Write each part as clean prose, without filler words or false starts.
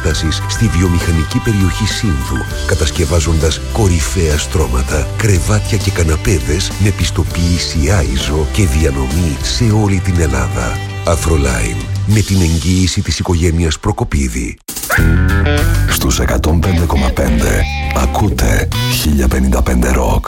εγκαταστάσεις στη βιομηχανική περιοχή Σύνδου, κατασκευάζοντας κορυφαία στρώματα, κρεβάτια και καναπέδες με πιστοποίηση ISO και διανομή σε όλη την Ελλάδα. Afroline, με την εγγύηση της οικογένειας Προκοπίδη. Στους 105,5 ακούτε 1055 Rock.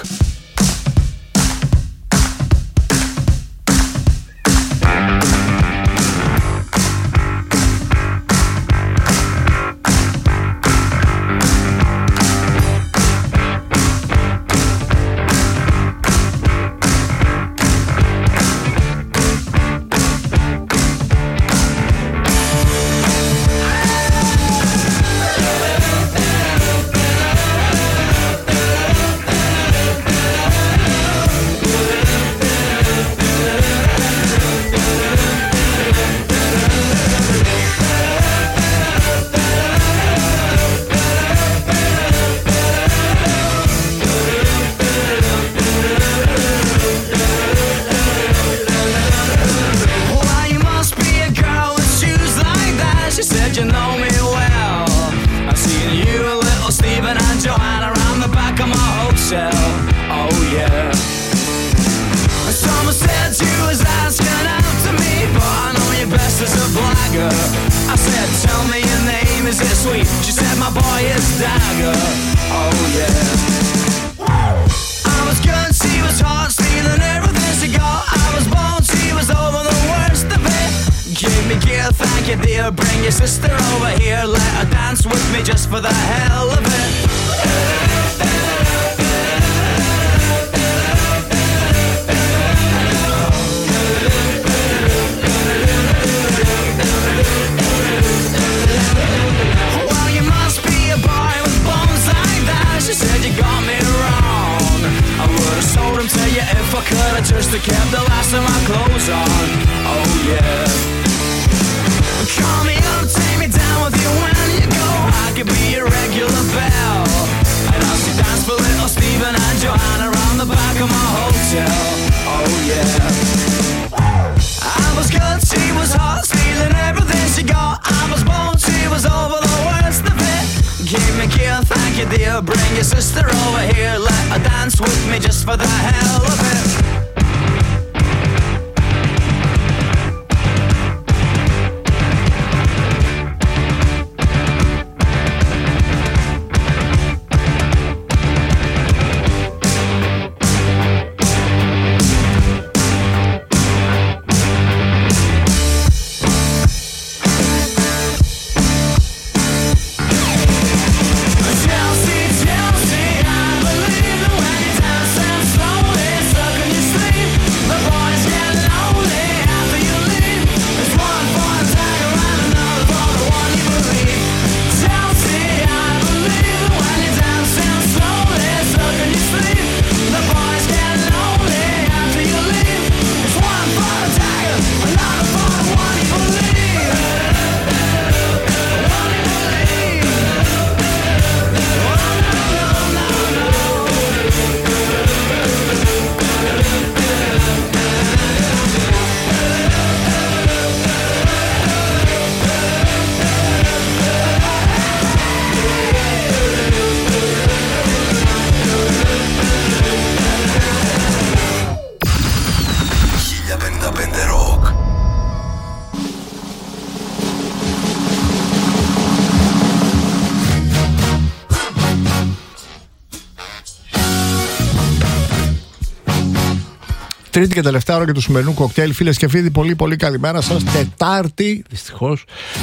Τρίτη και τελευταία ώρα και του σημερινού κοκτέιλ. Φίλες και φίλοι, πολύ πολύ καλημέρα σας. Τετάρτη, δυστυχώς,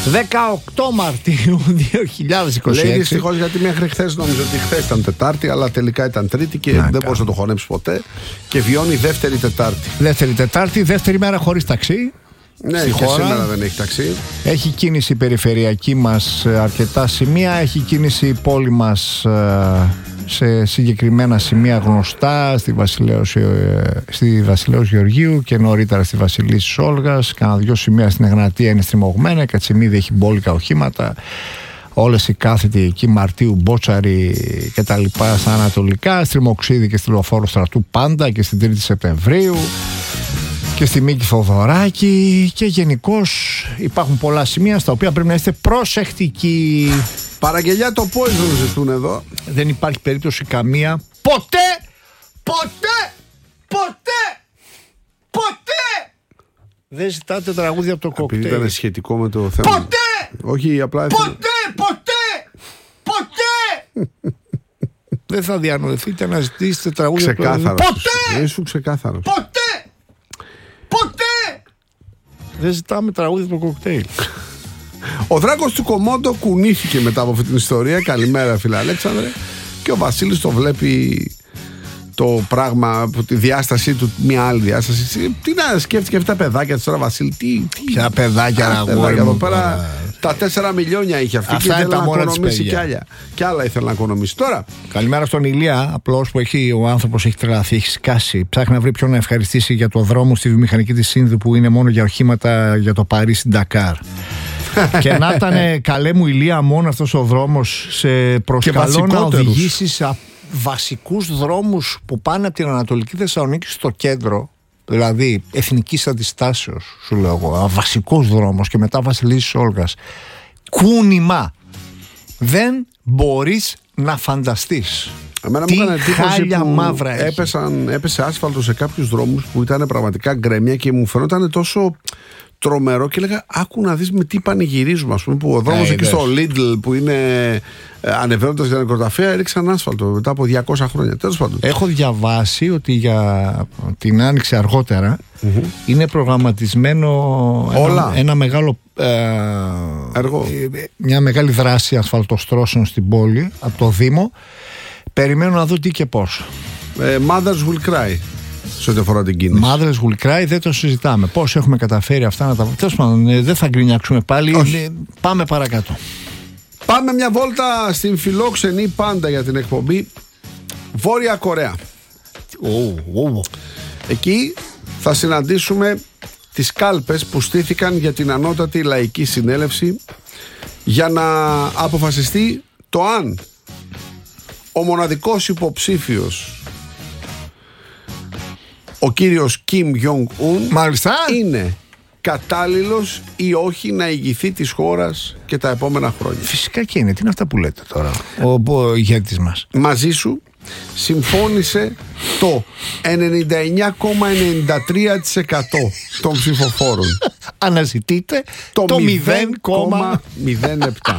18 Μαρτίου 2026. Λέει δυστυχώς γιατί μέχρι χθες νόμιζα ότι χθες ήταν Τετάρτη, αλλά τελικά ήταν Τρίτη και δεν μπορούσε να το χωνέψει ποτέ. Και βιώνει δεύτερη Τετάρτη. Δεύτερη Τετάρτη, δεύτερη μέρα χωρίς ταξί. Ναι, και σήμερα δεν έχει ταξί. Έχει κίνηση η περιφερειακή μας αρκετά σημεία. Έχει κίνηση η πόλη μας σε συγκεκριμένα σημεία γνωστά, στη Βασιλέως Γεωργίου και νωρίτερα στη Βασιλίσσης Όλγας. Κάνα δυο σημεία στην Εγνατία είναι στριμωγμένα, η Κατσιμίδη έχει μπόλικα οχήματα. Όλες οι κάθετοι εκεί, Μαρτίου, Μπότσαρη και τα λοιπά στα ανατολικά, Στριμοξίδη και στη Λεωφόρο Στρατού πάντα και στην 3η Σεπτεμβρίου. και στη Μίκη Θοδωράκη, και γενικώς υπάρχουν πολλά σημεία στα οποία πρέπει να είστε προσεκτικοί. Παραγγελιά το Poison ζητούν εδώ. Δεν υπάρχει περίπτωση καμία. Ποτέ! Δεν ζητάτε τραγούδια από το κοκτέιλ. Επειδή ήταν σχετικό με το θέμα. Ποτέ! Όχι, απλά. Ποτέ! Δεν θα διανοηθείτε να ζητήσετε τραγούδια από το κοκτέιλ. Ποτέ! Ήσουν ξεκάθαρος. Ποτέ! Δεν ζητάμε τραγούδια από το κοκτέιλ. Ο Δράκος του Κομόντο κουνήθηκε μετά από αυτή την ιστορία. Καλημέρα, φίλε Αλέξανδρε. Και ο Βασίλης το βλέπει το πράγμα από τη διάστασή του, μια άλλη διάσταση. Τι να σκέφτηκε αυτά τα παιδάκια τώρα, Βασίλη? Ποια παιδάκια, αγόρι εδώ μου, πέρα. Τα 4 μιλιόνια είχε αυτή. Αυτά και ήθελε να οικονομήσει κι άλλα ήθελε να οικονομήσει. Τώρα. Καλημέρα στον Ηλία. Απλώς που ο άνθρωπος έχει τρελαθεί, έχει σκάσει. Ψάχνει να βρει ποιον να ευχαριστήσει για το δρόμο στη βιομηχανική της Σύνδου που είναι μόνο για οχήματα για το Παρίσι Ντακάρ. Και να ήταν, καλέ μου Ηλία, μόνο αυτός ο δρόμος σε προσκαλώ να οδηγήσεις βασικούς δρόμους που πάνε από την Ανατολική Θεσσαλονίκη στο κέντρο, δηλαδή εθνικής αντιστάσεως, σου λέω εγώ, βασικός δρόμος και μετά Βασιλίσσης Όλγας. Κούνημα. Δεν μπορείς να φανταστείς. Εμένα τι μου έκανε χάλια που μαύρα έχει. Έπεσε άσφαλτο σε κάποιους δρόμους που ήταν πραγματικά γκρέμια και μου φαινόταν τόσο τρομερό και έλεγα, άκου να δεις με τι πανηγυρίζουμε, ας πούμε, που ο δρόμος εκεί στο Lidl που είναι ανεβαίνοντας για νεκροταφεία έριξαν άσφαλτο μετά από 200 χρόνια. Τέλος πάντων. Έχω διαβάσει ότι για την Άνοιξη αργότερα είναι προγραμματισμένο ένα μεγάλο έργο. Μια μεγάλη δράση ασφαλτοστρώσεων στην πόλη από το Δήμο. Περιμένω να δω τι και πώς. Mothers will cry. Σε ό,τι αφορά την κίνηση. Mothers will cry, δεν το συζητάμε. Πώς έχουμε καταφέρει αυτά να τα. Τέλος πάντων, δεν θα γκρινιάξουμε πάλι. Πάμε παρακάτω. Πάμε μια βόλτα στην φιλόξενη πάντα για την εκπομπή Βόρεια Κορέα. Εκεί θα συναντήσουμε τις κάλπες που στήθηκαν για την Ανώτατη Λαϊκή Συνέλευση για να αποφασιστεί το αν ο μοναδικός υποψήφιος, ο κύριος Κιμ Γιονγκ-ουν, είναι κατάλληλος ή όχι να ηγηθεί της χώρας και τα επόμενα χρόνια. Φυσικά και είναι. Τι είναι αυτά που λέτε τώρα ο ηγέτης μας? Μαζί σου συμφώνησε το 99,93% των ψηφοφόρων. Αναζητείτε το 0,07.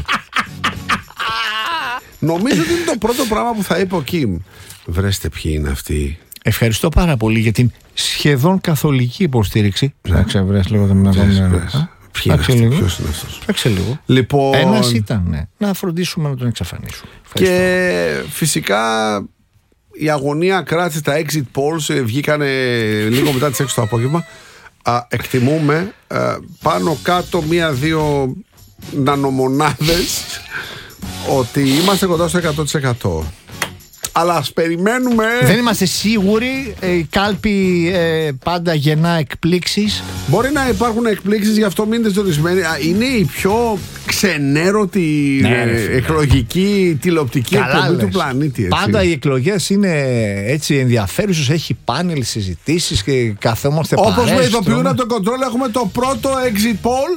Νομίζω ότι είναι το πρώτο πράγμα που θα είπε ο Κιμ. Βρέστε ποιοι είναι αυτοί. Ευχαριστώ πάρα πολύ για την σχεδόν καθολική υποστήριξη. Θα ξεβρες λίγο το μηνύμα. Ποιος είναι αυτός? Παίξε λίγο. Λοιπόν, ένας ήταν, ναι. Να φροντίσουμε να τον εξαφανίσουμε. Και φυσικά η αγωνία κράτησε, τα exit polls βγήκανε λίγο μετά τις 6 το απόγευμα. Εκτιμούμε πάνω κάτω 1-2 νανομονάδες ότι είμαστε κοντά στο 100%. Αλλά ας περιμένουμε. Δεν είμαστε σίγουροι. Η κάλπη πάντα γεννά εκπλήξεις. Μπορεί να υπάρχουν εκπλήξεις, γι' αυτό μείνετε ζορισμένοι. Είναι η πιο ξενέρωτη εκλογική τηλεοπτική εκπομπή του πλανήτη. Έτσι. Πάντα οι εκλογές είναι έτσι ενδιαφέρουσες. Έχει πάνελ, συζητήσεις και καθόμαστε παρέες. Όπως με ειδοποιούν από το κοντρόλ, έχουμε το πρώτο exit poll.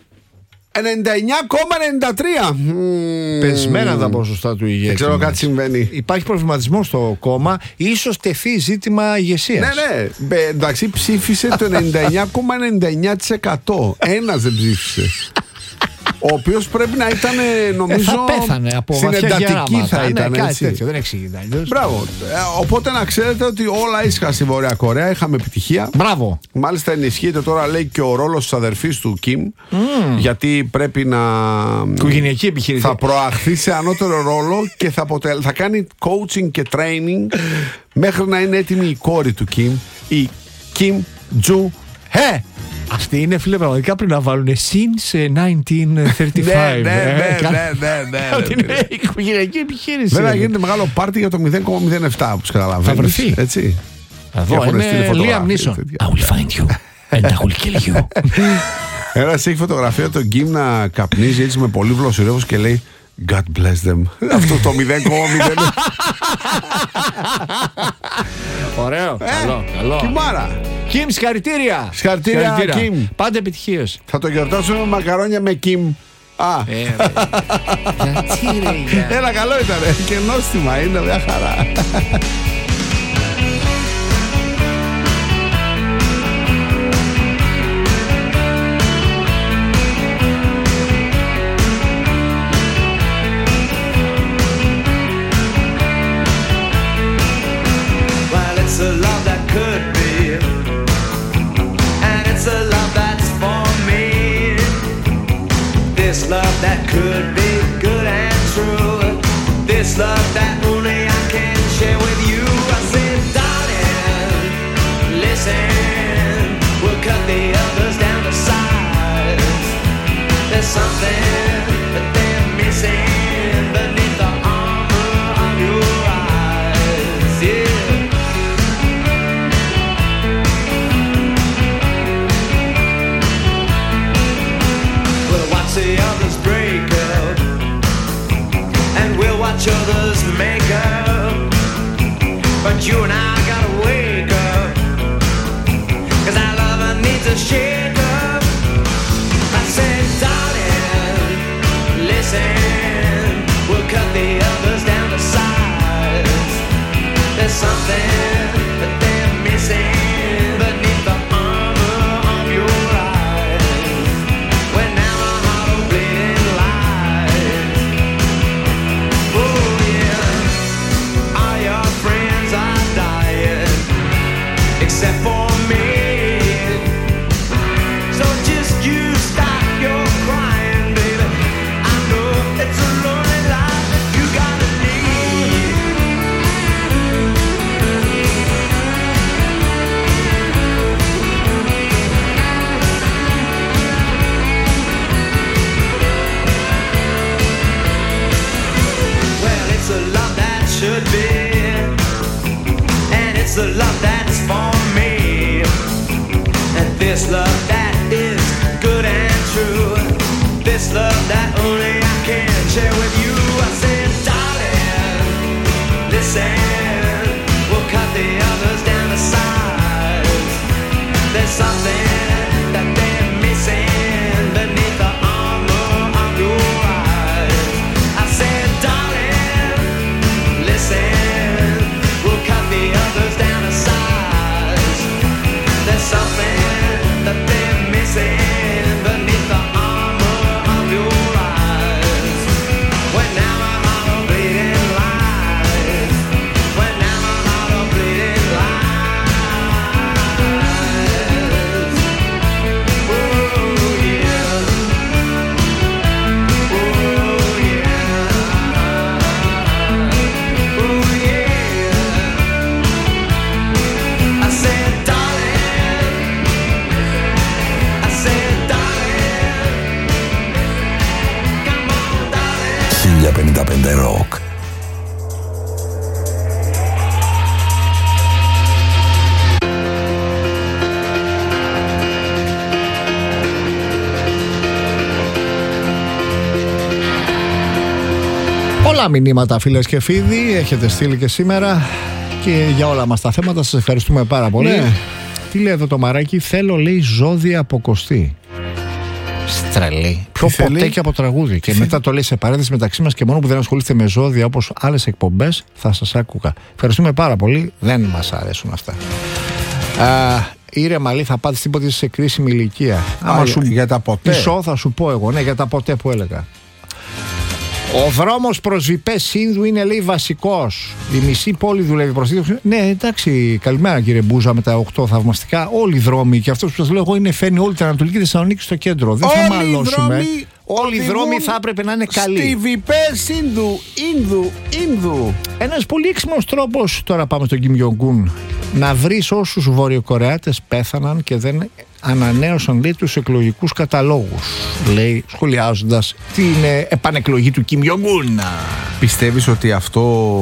99,93. Πεσμένα τα ποσοστά του ηγέτη. Δεν ξέρω, κάτι συμβαίνει. Υπάρχει προβληματισμό στο κόμμα. Ίσως τεθεί ζήτημα ηγεσίας. Ναι. Εντάξει, ψήφισε το 99,99%. Ένας δεν ψήφισε. Ο οποίος πρέπει να ήταν, νομίζω, θα πέθανε από συνεντατική θα ήταν. Ναι, κάτι τέτοιο, δεν εξηγείται αλλιώς. Μπράβο. Οπότε να ξέρετε ότι όλα ήσυχα στη Βόρεια Κορέα. Είχαμε επιτυχία. Μπράβο. Μάλιστα ενισχύεται τώρα, λέει, και ο ρόλος της αδερφής του Κιμ. Γιατί πρέπει να. Οικογενειακή επιχείρηση. Θα προαχθεί σε ανώτερο ρόλο και θα κάνει coaching και training μέχρι να είναι έτοιμη η κόρη του Κιμ, η Κιμ Τζου Χε. Αυτοί είναι, φίλε, πραγματικά πριν να βάλουν since 1935. Ναι. Ότι είναι οικογενειακή επιχείρηση. Βέβαια γίνεται μεγάλο πάρτι για το 0,07, όπως καταλαβαίνεις. Θα βρεθεί. Έτσι. Εδώ είναι Liam Neeson. I will find you and I will kill you. Ένας έχει φωτογραφία τον Κιμ να καπνίζει έτσι με πολύ βλοσιρεύος και λέει God bless them. Αυτό το 0,0. Ωραίο. Καλό. Κιμάρα. Κιμ, συγχαρητήρια. Συγχαρητήρια, Κιμ. Πάντα επιτυχίες. Θα το γιορτάσουμε με μακαρόνια με Κιμ. Γιατί ρε. Ένα καλό ήταν. Και νόστιμα είναι, μια χαρά. It's a love that could be, and it's a love that's for me. This love that could be good and true. This love that only I can share with you. I said, darling, listen, we'll cut the others down to size. There's something that they're missing beneath the armor of your eyes. Yeah. See others break up, and we'll watch others make up. But you and I gotta wake up, 'cause our love needs a shake up. I said, darling, listen, we'll cut the others down to size. There's something that they're missing beneath the armor of your eyes. When now except for me. So just you stop your crying, baby. I know it's a lonely life that you gotta lead. Well, it's a love that should be, and it's a love that's for me. And this love that is good and true. This love that only I can share with you. I said, darling, listen, we'll cut the others down to size. There's something that they're missing beneath the armor of your eyes. I said, darling, listen, we'll cut the others down to size. There's something that they're missing beneath the armor of your eyes. When now my heart will bleed in lies. When now my heart will bleed in lies. Oh yeah. Oh yeah. Oh yeah. I said, darling. I said, darling. Come on, darling. 1055 Rock. Πολλά μηνύματα, φίλες και φίλοι, έχετε στείλει και σήμερα και για όλα μας τα θέματα σας ευχαριστούμε πάρα πολύ. Ναι. Τι λέει εδώ το μαράκι, θέλω λέει ζώδια από Κωστή. Στρελή. Πιο θέλει? ποτέ και από τραγούδι. Και μετά το λέει σε παρένθεση μεταξύ μας και μόνο που δεν ασχολείστε με ζώδια όπως άλλες εκπομπές θα σας άκουγα. Ευχαριστούμε πάρα πολύ. Δεν μας αρέσουν αυτά. Ήρεμα λέει, θα πάτε τίποτε σε κρίσιμη ηλικία. Άμα σου για τα ποτέ. Μισό θα σου πω εγώ. Ναι, για τα ποτέ που έλεγα. Ο δρόμος προς Βιπές Σύνδου είναι λέει βασικός. Η μισή πόλη δουλεύει προς Σύνδου. Ναι, εντάξει, καλημέρα κύριε Μπούζα με τα 8 θαυμαστικά. Όλοι οι δρόμοι και αυτός που σας λέω εγώ είναι φαίνει όλη την Ανατολική Θεσσαλονίκη στο κέντρο. Δεν θα μαλώσουμε. Όλοι οι δρόμοι θα έπρεπε να είναι καλοί. Στη Βιπές Σύνδου, Ίνδου. Ένας πολύ έξυπνος τρόπος, τώρα πάμε στον Κιμ Γιονγκούν, να βρεις όσους Βορειοκορεάτες πέθαναν και δεν ανανέωσαν λέει τους εκλογικούς καταλόγους, λέει σχολιάζοντας την επανεκλογή του Κιμ Γιονγκούν. Πιστεύεις ότι αυτό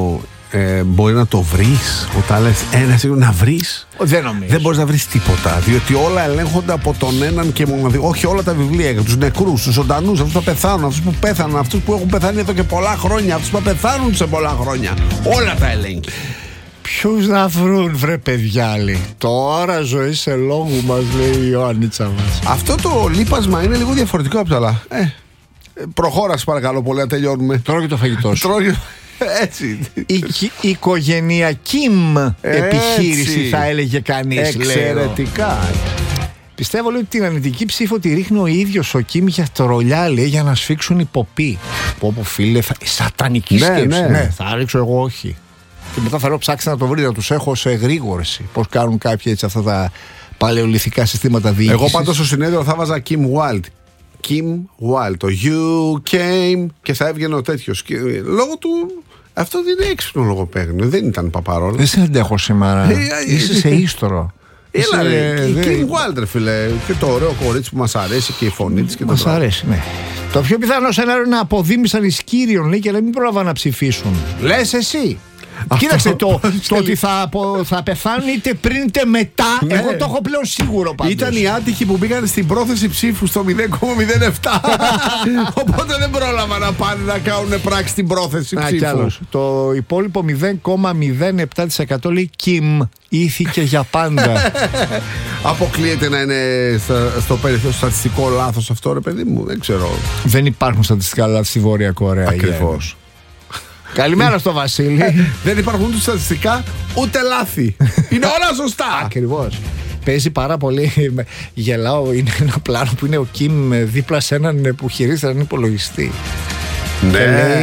μπορεί να το βρεις όταν λες ένα σίγουρο να βρεις? Δεν νομίζω. Δεν μπορείς να βρεις τίποτα, διότι όλα ελέγχονται από τον έναν και μοναδικό. Όχι όλα τα βιβλία, για τους νεκρούς, τους ζωντανούς, αυτούς που πεθάνουν, αυτούς που πέθαναν, αυτούς που έχουν πεθάνει εδώ και πολλά χρόνια, αυτούς που πεθάνουν σε πολλά χρόνια. Όλα τα ελέγχει. Ποιους να βρουν, βρε παιδιάλη. Τώρα ζωή σε λόγου μας, λέει η Ιωάννιτσα μας. Αυτό το λείπασμα είναι λίγο διαφορετικό από τα άλλα. Προχώρα, παρακαλώ πολύ, να τελειώνουμε. Τρώω και το φαγητό σου. Έτσι. Η οικογενειακή επιχείρηση, θα έλεγε κανείς. Εξαιρετικά. Πιστεύω, λέει, ότι την αρνητική ψήφο τη ρίχνει ο ίδιος ο Κιμ για τρολιά, λέει, για να σφίξουν υποπή. Πω φίλε, σατανική σκέψη. Ναι, θα ρίξω εγώ όχι. Και μετά θα λέω ψάξτε να το βρείτε, να τους έχω σε εγρήγορση. Πώς κάνουν κάποιοι έτσι αυτά τα παλαιολιθικά συστήματα διοίκησης. Εγώ πάντως στο συνέδριο θα βάζα Kim Wilde. Kim Wilde, το You Came, και θα έβγαινε ο τέτοιος. Λόγω του. Αυτό δεν είναι έξυπνο λογοπαίγνιο, δεν ήταν παπαρόλα. Δεν σε αντέχω σήμερα. Είσαι σε ίστρο. Έλα ρε, η Kim Wilde, φίλε. Και το ωραίο κορίτσι που μας αρέσει και η φωνή της. Μας αρέσει, ναι. Το πιο πιθανό σενάριο είναι να αποδίμησαν οι Σκύριον, λέει, και να μην πρόλαβαν να ψηφίσουν. Λες εσύ. Κοίταξε το ότι θα πεθάνει είτε πριν είτε μετά. Ναι. Εγώ το έχω πλέον σίγουρο πάντως. Ήταν οι άτυχοι που μπήκαν στην πρόθεση ψήφου στο 0,07. Οπότε δεν πρόλαβαν να πάνε να κάνουν πράξη στην πρόθεση ψήφου. Το υπόλοιπο 0,07% λέει Κιμ ήθηκε για πάντα. Αποκλείεται να είναι στο στατιστικό λάθος αυτό, ρε παιδί μου. Δεν ξέρω. Δεν υπάρχουν στατιστικά λάθη στη Βόρεια Κορέα. Ακριβώς. Καλημέρα στο Βασίλη. Δεν υπάρχουν ούτε στατιστικά ούτε λάθη. Είναι όλα σωστά. Ακριβώς. Παίζει πάρα πολύ. Γελάω. Είναι ένα πλάνο που είναι ο Κιμ δίπλα σε έναν που χειρίζεται έναν υπολογιστή. Ναι.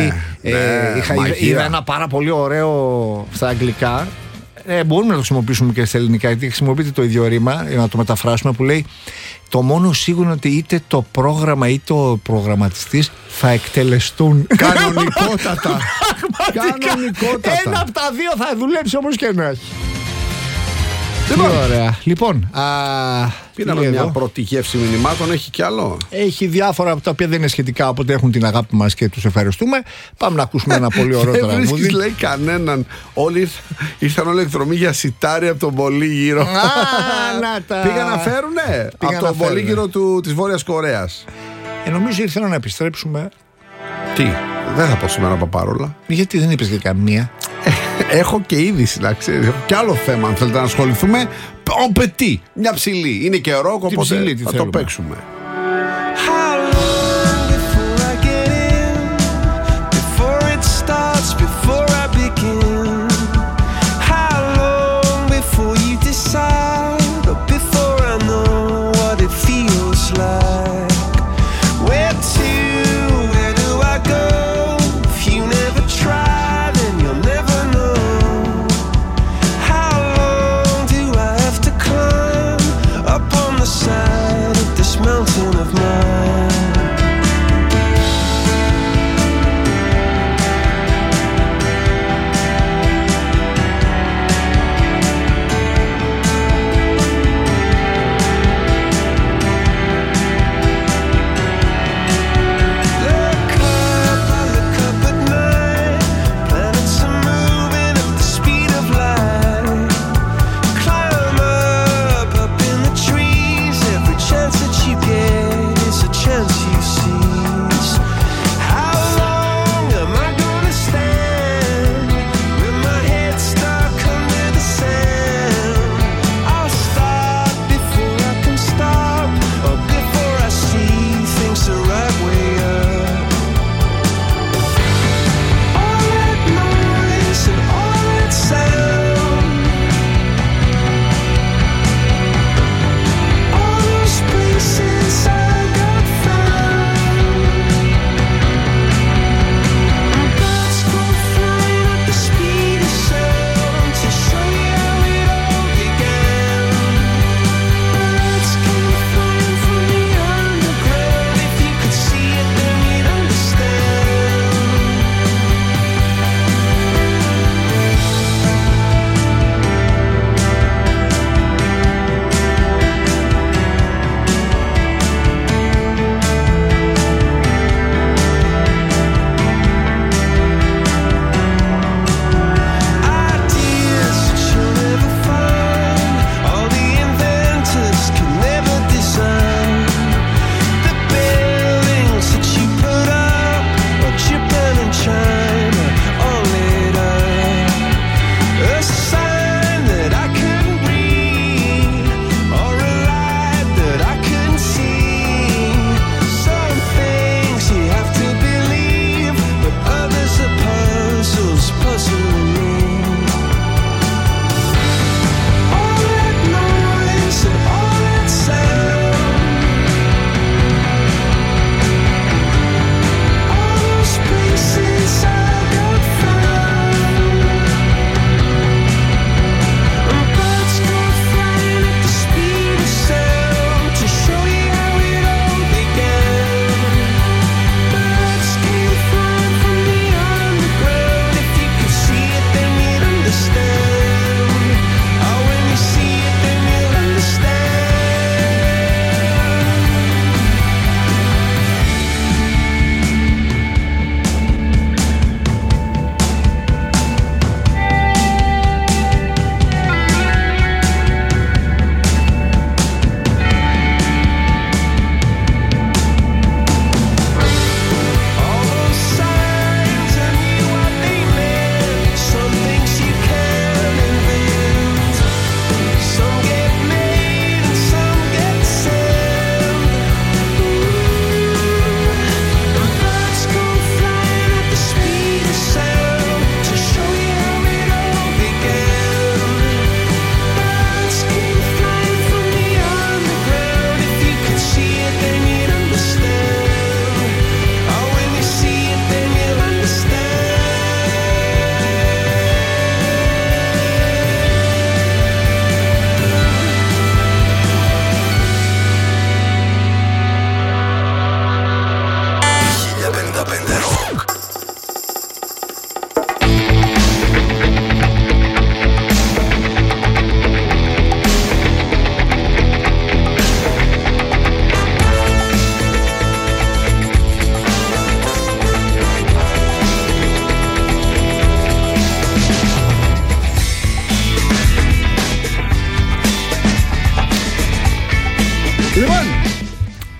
Είδα ένα πάρα πολύ ωραίο στα αγγλικά. Μπορούμε να το χρησιμοποιήσουμε και στα ελληνικά, γιατί χρησιμοποιείται το ίδιο ρήμα, να το μεταφράσουμε, που λέει: το μόνο σίγουρο είναι ότι είτε το πρόγραμμα είτε ο προγραμματιστής θα εκτελεστούν. Κανονικότατα. Κανονικότατα. Ένα από τα δύο θα δουλέψει όμως και να έχει. Ωραία. Λοιπόν, πήραμε μια πρώτη γεύση μηνυμάτων. Έχει κι άλλο. Έχει διάφορα από τα οποία δεν είναι σχετικά, οπότε έχουν την αγάπη μας και τους ευχαριστούμε. Πάμε να ακούσουμε ένα πολύ ωραίο τραγούδι. Δεν βρίσκεις, λέει, κανέναν. Όλοι ήρθαν όλοι εκδρομή για σιτάρι από τον Πολύγυρο. Πήγαν να φέρουνε από τον Πολύγυρο της Βόρειας Κορέας. Νομίζω ήρθαν να επιστρέψουμε. Τι, δεν θα πω σήμερα παπάρολα. Γιατί δεν είπες και καμία? Έχω και είδηση, να ξέρεις. Έχω και άλλο θέμα, αν θέλετε να ασχοληθούμε. Πετί, μια ψηλή. Είναι και ροκ, οπότε θα το παίξουμε. Mountain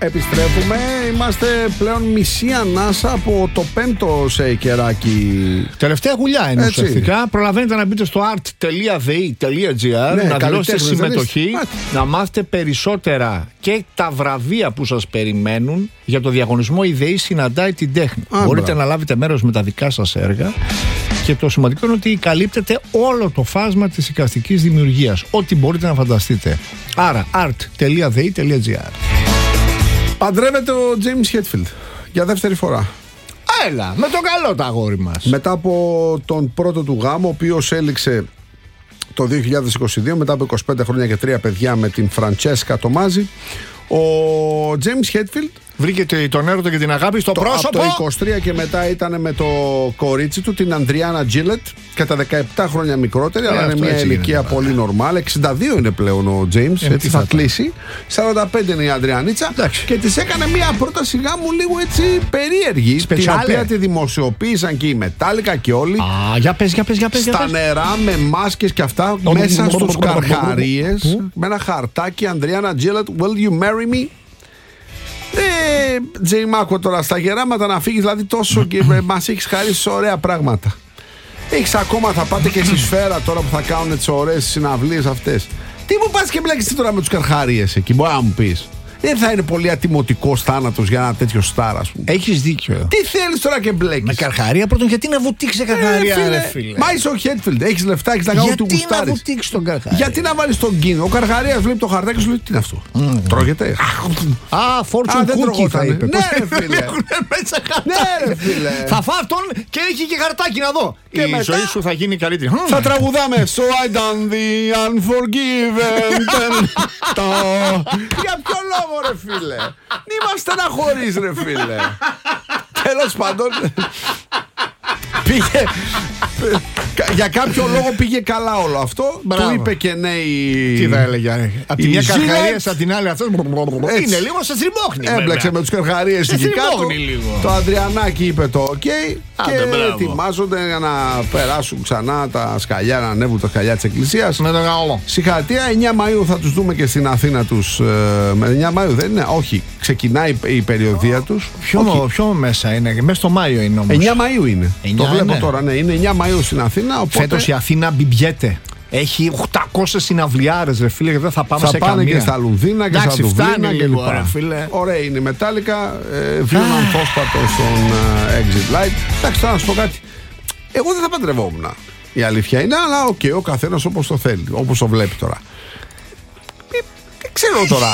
Επιστρέφουμε. Είμαστε πλέον μισή ανάσα από το 5ο σε κεράκι. Τελευταία γουλιά είναι ουσιαστικά. Προλαβαίνετε να μπείτε στο art.dei.gr, να δηλώσετε συμμετοχή, να μάθετε περισσότερα και τα βραβεία που σας περιμένουν για το διαγωνισμό «Η ΔΕΗ συναντάει την τέχνη». Μπορείτε να λάβετε μέρος με τα δικά σας έργα. Και το σημαντικό είναι ότι καλύπτεται όλο το φάσμα της εικαστικής δημιουργίας. Ό,τι μπορείτε να φανταστείτε. Άρα, art.dei.gr. Παντρεύεται ο James Hetfield για δεύτερη φορά. Έλα, με το καλό το αγόρι μας. Μετά από τον πρώτο του γάμο, ο οποίος έληξε το 2022, μετά από 25 χρόνια και 3 παιδιά με την Φραντσέσκα Τομάζη, ο James Hetfield βρήκε τον έρωτα και την αγάπη στο πρόσωπο. Από το 23 και μετά ήταν με το κορίτσι του, την Αντριάννα Τζίλετ, κατά 17 χρόνια μικρότερη, αλλά είναι μια ηλικία πολύ νορμάλ. 62 είναι πλέον ο James, έτσι θα κλείσει. 45 είναι η Αντριανίτσα. Και της έκανε μια πρόταση γάμου λίγο έτσι περίεργη, την οποία τη δημοσιοποίησαν και οι Metallica και όλοι. Για πες. Στα νερά, με μάσκες και αυτά, μέσα στους καρχαρίες, με ένα χαρτάκι, Αντριάννα Τζίλετ, will you marry me? Τζεϊμάκο, τώρα στα γεράματα να φύγεις, δηλαδή τόσο και μας έχεις χαρίσει ωραία πράγματα. Έχεις ακόμα, θα πάτε και στη Σφαίρα τώρα που θα κάνουν τις ωραίες συναυλίες αυτές. Τι μου πας και μπλέκεις τώρα με τους καρχαρίες εκεί, μπορεί να μου πεις? Δεν θα είναι πολύ ατιμωτικός θάνατος για ένα τέτοιο στάρ, ας πούμε. Έχεις δίκιο. Τι θέλεις τώρα και μπλέκεις? Με καρχαρία πρώτον, γιατί να βουτήξει καρχαρία, φίλε. Μα είσαι ο Χέτφιλντ, έχεις λεφτά, έχεις να κάνεις του γουστάρεις. Γιατί να βουτήξει τον καρχαρία? Γιατί να βάλεις τον κίνδυνο? Ο καρχαρίας βλέπει το χαρτάκι και σου λέει τι είναι αυτό. Τρώγεται. Fortune cookie θα είπε. Ναι, ρε φίλε. Θα φάω αυτόν και έχει και χαρτάκι να δω. Και η ζωή σου θα γίνει καλύτερη. Θα τραγουδάμε So I done the unforgiven. Για ποιο λόγο, ρε φίλε? Μη μας στεναχωρείς, ρε φίλε. Τέλος πάντων, πήγε. Για κάποιο λόγο πήγε καλά όλο αυτό. Του είπε και ναι η. Τι θα έλεγε? Από τη μια καρχαρία, σαν την άλλη αυτό. Είναι λίγο σε τριμώχνη. Έμπλεξε με τους καρχαρίες εκεί κάτω. Το Ανδριανάκι είπε το OK. Και ετοιμάζονται για να περάσουν ξανά τα σκαλιά, να ανέβουν τα σκαλιά της εκκλησίας. Με το καλό. Συγχαρητήρια. 9 Μαΐου θα τους δούμε και στην Αθήνα τους. 9 Μαΐου δεν είναι? Όχι. Ξεκινάει η περιοδία τους. Ποιο μέσα είναι? Μέσα στο Μάιο είναι όμως. 9 Μαΐου είναι. Το βλέπω τώρα, ναι. Είναι 9 Μαΐου στην Αθήνα. Φέτος η Αθήνα μπιμπιέται. Έχει 800 συναυλιάρες, ρε φίλε, και δεν θα πάμε σε καμία. Θα πάνε και στα Λονδίνα και στα Δουβλίνα και λοιπά. Φίλε. Ωραία είναι η Metallica. Βίωναν φόσπατο στον Exit Light. Εντάξει, τώρα να σου πω κάτι. Εγώ δεν θα παντρευόμουν. Η αλήθεια είναι, αλλά ο καθένας όπως το θέλει, όπως το βλέπει τώρα. Δεν ξέρω τώρα.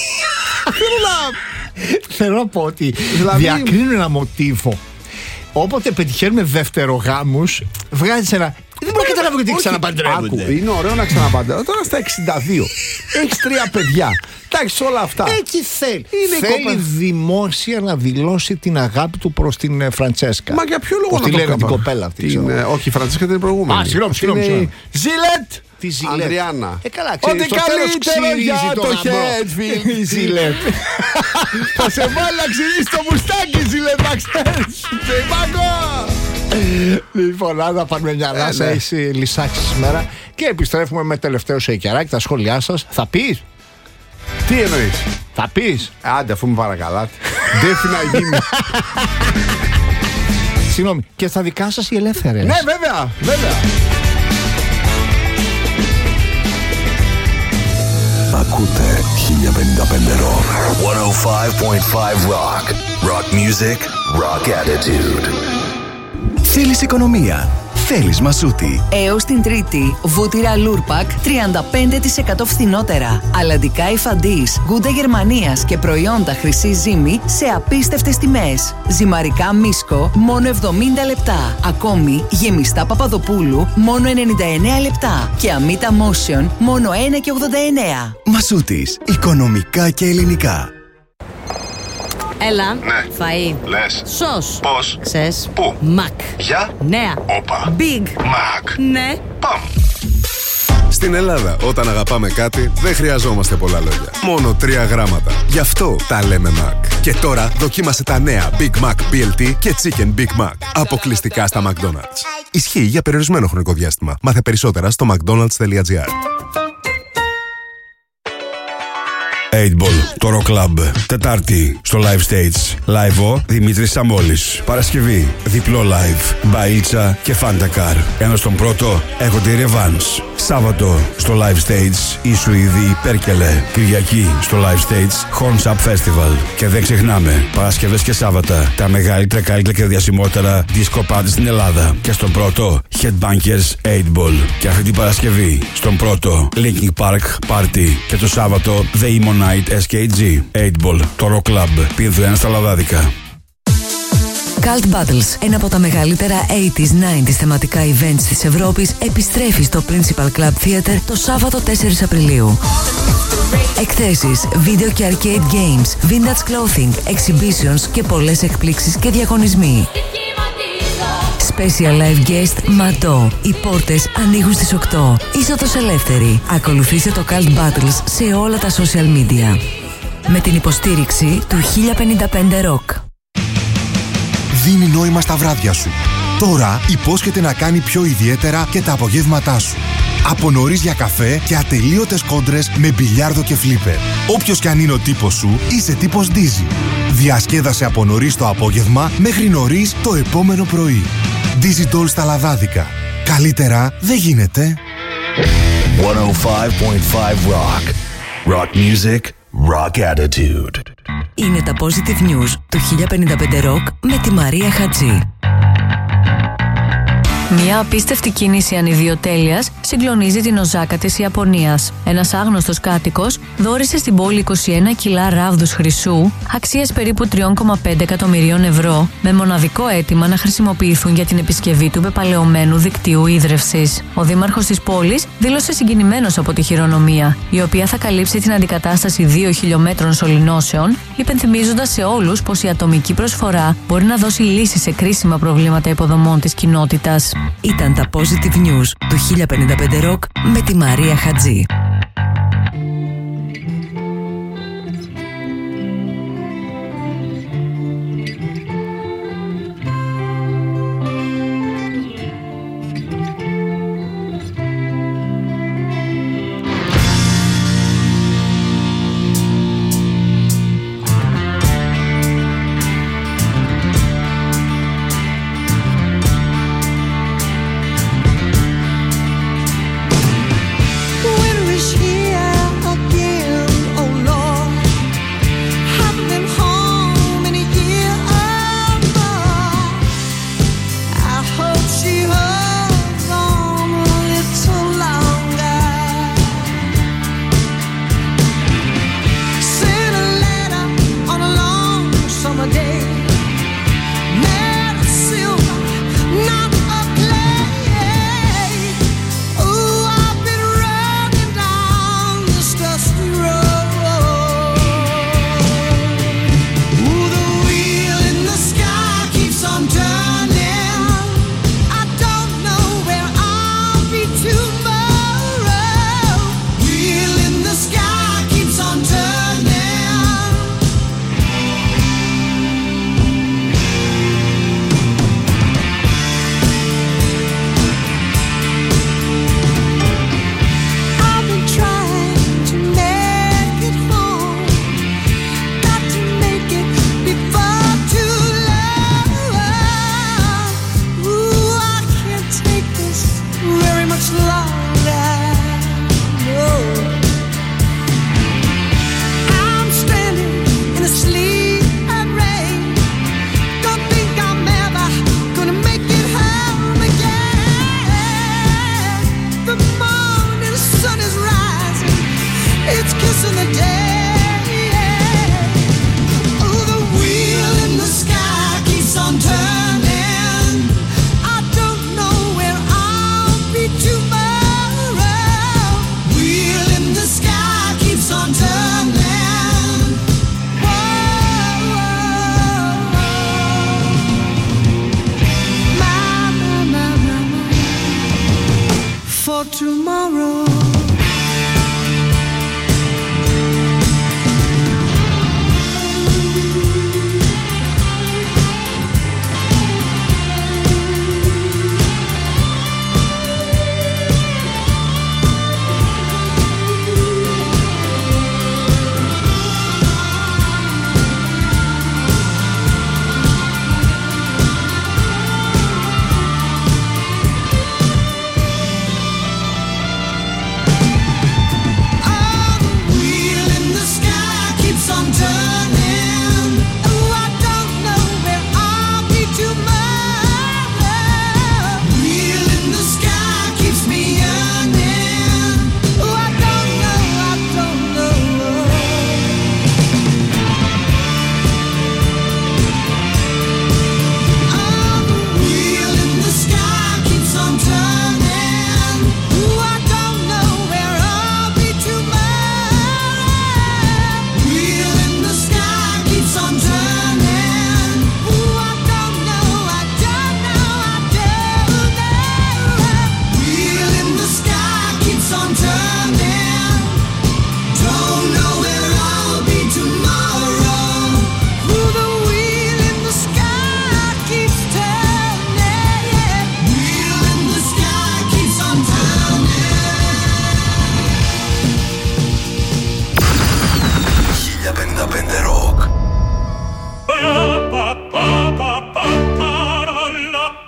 Θέλω να πω ότι διακρίνουν ένα μοτίβο. Όποτε πετυχαίνουμε δευτερογάμους, βγάζεις ένα. Δεν μπορώ να καταλάβω γιατί ξαναπαντρεύονται. Είναι ωραίο να ξαναπαντρεύονται. Τώρα στα 62. Έχεις 3 παιδιά. Εντάξει, όλα αυτά. Έτσι θέλει. Θέλει δημόσια να δηλώσει την αγάπη του προς την Φραντσέσκα. Μα για ποιο λόγο να το κάνει την κοπέλα αυτή? Όχι, η Φραντσέσκα δεν είναι προηγούμενη. Συγγνώμη. Ζιλέτ! Τη Ζιλέτ. Αντριάννα. Καλά, ότι καλύτερο για το Χέτφιλντ. Η Ζιλέτ. Θα σε βάλει να ξυρίσει το μουστάκι, Ζιλέτ, να ξέρεις. Λοιπόν, να πάρουμε μια ανάσα. Έχει λυσάξει σήμερα. Και επιστρέφουμε με τελευταίο σεϊκιαράκι. Τα σχόλιά σας. Θα πεις? Τι εννοείς? Θα πεις? Άντε, αφού με παρακαλάτε. Ντέφι να γίνει. Συγγνώμη, και στα δικά σας οι ελεύθερες. Ναι, βέβαια, βέβαια. Ακούτε 1055 Rock. 105.5 Rock. Rock music, rock attitude. Θέλεις οικονομία? Θέλεις Μασούτη? Έως την Τρίτη, βούτυρα Λούρπακ 35% φθηνότερα. Αλλαντικά υφαντής, γκούντα Γερμανίας και προϊόντα χρυσή ζύμη σε απίστευτες τιμές. Ζυμαρικά Μίσκο, μόνο 70 λεπτά. Ακόμη, γεμιστά Παπαδοπούλου, μόνο 99 λεπτά. Και Αμίτα Motion, μόνο 1,89. Μασούτης, οικονομικά και ελληνικά. Έλα. Ναι. Φαΐ. Λες. Σως. Πώς. Ξες. Πού. Μακ. Για. Νέα. Όπα. Big. Μακ. Ναι. Πάμε. Στην Ελλάδα, όταν αγαπάμε κάτι, δεν χρειαζόμαστε πολλά λόγια. Μόνο 3 γράμματα. Γι' αυτό τα λέμε Mac. Και τώρα δοκίμασε τα νέα Big Mac BLT και Chicken Big Mac. Αποκλειστικά στα McDonald's. Ισχύει για περιορισμένο χρονικό διάστημα. Μάθε περισσότερα στο mcdonalds.gr. 8 Ball, το Rock Club. Τετάρτη στο Live Stage. Live ο Δημήτρης Σαμόλης. Παρασκευή, διπλό live. Μπαΐτσα και Φάντακαρ. Ενώ στον πρώτο έρχονται οι Revans. Σάββατο στο Live Stage οι Σουηδοί Πέρκελε. Κυριακή στο Live Stage Horns Up Festival. Και δεν ξεχνάμε, Παρασκευές και Σάββατα, τα μεγαλύτερα, καλύτερα και διασημότερα disco party στην Ελλάδα. Και στον πρώτο Headbangers 8 Ball. Και αυτή την Παρασκευή στον πρώτο Linkin Park Party. Και το Σάββατο The Emo Night SKG 8 Ball, το Rock Club. Πίνθου ένα στα λαδάδικα. Cult Battles, ένα από τα μεγαλύτερα 80s-90s θεματικά events της Ευρώπης, επιστρέφει στο Principal Club Theatre το Σάββατο 4 Απριλίου. Εκθέσεις, βίντεο και arcade games, vintage clothing, exhibitions και πολλές εκπλήξεις και διαγωνισμοί. Special live guest Ματό. Οι πόρτες ανοίγουν στις 8. Είσοδος ελεύθερη. Ακολουθήστε το Cult Battles σε όλα τα social media. Με την υποστήριξη του 1055 Rock. Δίνει νόημα στα βράδια σου. Τώρα υπόσχεται να κάνει πιο ιδιαίτερα και τα απογεύματά σου. Από νωρίς για καφέ και ατελείωτες κόντρες με μπιλιάρδο και φλίπερ. Όποιος κι αν είναι ο τύπος σου, είσαι τύπος Dizzy. Διασκέδασε από νωρίς το απόγευμα μέχρι νωρίς το επόμενο πρωί. Dizzy Doll στα λαδάδικα. Καλύτερα δεν γίνεται. 105.5 Rock. Rock music, rock attitude. Είναι τα Positive News του 1055 Rock με τη Μαρία Χατζή. Μια απίστευτη κίνηση ανιδιοτέλειας συγκλονίζει την Οζάκα της Ιαπωνίας. Ένας άγνωστος κάτοικος δώρισε στην πόλη 21 κιλά ράβδους χρυσού, αξίας περίπου 3,5 εκατομμυρίων ευρώ, με μοναδικό αίτημα να χρησιμοποιηθούν για την επισκευή του πεπαλαιωμένου δικτύου ίδρευσης. Ο δήμαρχος της πόλης δήλωσε συγκινημένος από τη χειρονομία, η οποία θα καλύψει την αντικατάσταση 2 χιλιόμετρων σωληνώσεων, υπενθυμίζοντας σε όλους πως η ατομική προσφορά μπορεί να δώσει λύση σε κρίσιμα προβλήματα υποδομών της κοινότητας. Ήταν τα Positive News του 1055 Rock με τη Μαρία Χατζή.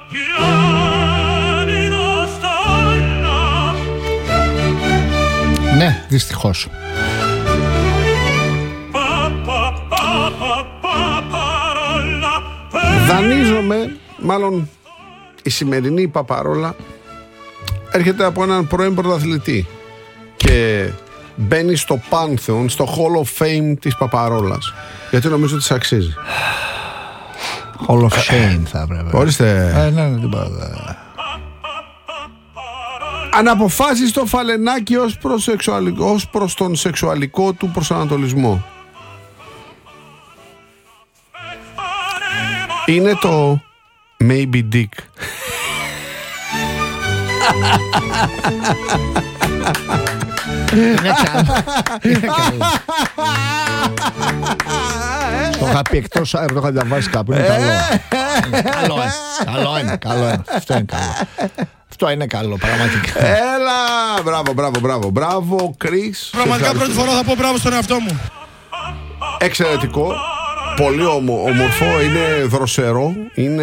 Ναι, δυστυχώς. Δανείζομαι, μάλλον η σημερινή Παπαρόλα έρχεται από έναν πρώην πρωταθλητή και μπαίνει στο Πάνθεον, στο Hall of Fame της Παπαρόλας, γιατί νομίζω ότι της αξίζει. Hall of Shame θα έπρεπε. Ορίστε. Ναι, Αναποφάσεις το Φαλενάκι ως προς τον σεξουαλικό του προσανατολισμό. Είναι το Maybe Dick. Είναι καλό. Το είχα πει εκτός, το είχα διαβάσει κάπου. Είναι καλό. Καλό είναι. Αυτό είναι καλό. Αυτό είναι καλό, πραγματικά. Έλα, μπράβο, Chris. Πραγματικά πρώτη φορά θα πω μπράβο στον εαυτό μου. Εξαιρετικό. Πολύ όμορφο, είναι δροσερό, είναι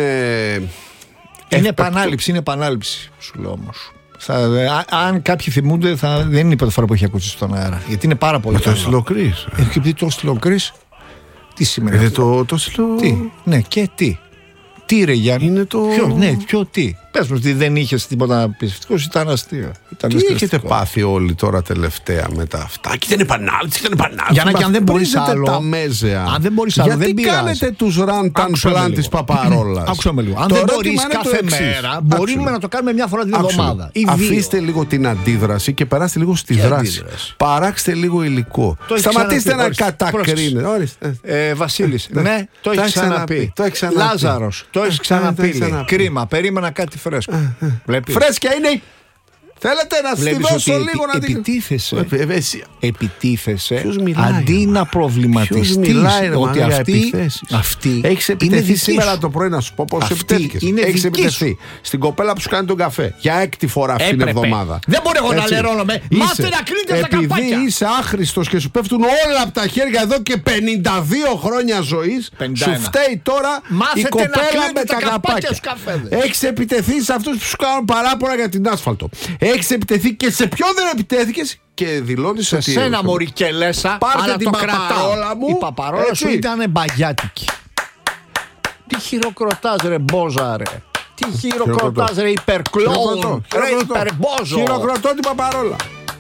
επανάληψη, σου λέω όμως. Αν κάποιοι θυμούνται, δεν είναι η πρώτη φορά που έχει ακούσει στον αέρα. Γιατί είναι πάρα πολύ καλό. Το στυλό Chris. Επειδή το στυλό Chris, τι σημαίνει? Το στυλό. Τι, ναι, και τι. Τι ρε Γιάννη? Είναι το. Ποιο τι. Πες μου ότι δεν είχες τίποτα πιστικό, ήταν αστείο. Τι έχετε πάθει όλοι τώρα τελευταία με τα αυτά? Και δεν επανάληψη. Για να και αν δεν μπορείς άλλο. Τα μέζεα. Αν δεν μπορείς άλλο, γιατί δεν πειράζει. κάνετε τους ραντάν πλάν της Παπαρόλας? Άκουσα με λίγο. Αν δεν μπορείς κάθε μέρα, μπορούμε να το κάνουμε μια φορά την εβδομάδα. Αφήστε λίγο την αντίδραση και περάστε λίγο στη δράση. Παράξτε λίγο υλικό. Σταματήστε να κατακρίνετε. Βασίλης, ναι, το έχεις ξαναπεί. Λάζαρος, το έχεις ξαναπεί. Κρίμα, περίμενα κάτι φρέσκο. Φρέσκια είναι. Θέλετε να στη δώσω λίγο να την. Επιτίθεσαι αντί να προβληματιστείς ότι αυτή έχεις επιτεθεί σήμερα το πρωί, να σου πω πώς επιτέθηκες. Έχεις επιτεθεί στην κοπέλα που σου κάνει τον καφέ για έκτη φορά αυτή την εβδομάδα. Δεν μπορεί εγώ να λερώνομαι. Μάθε να κρίνετε τα καπάκια. Επειδή είσαι άχρηστος και σου πέφτουν όλα από τα χέρια εδώ και 52 χρόνια ζωής, σου φταίει τώρα η κοπέλα με τα καπάκια. Έχεις επιτεθεί σε αυτούς που σου κάνουν παράπονα για την άσφαλτο. Έχεις επιτεθεί και σε ποιον δεν επιτέθηκες και δηλώνεις ότι. Σε σένα μωρή και λέσα, πάρτε την Παπαρόλα μου. Η Παπαρόλα σου ήταν μπαγιάτικη. Τι χειροκροτάς ρε μπόζα ρε. Τι χειροκροτάς ρε υπερκλόουν. Ρε υπερμπόζο. Χειροκροτώ την Παπαρόλα.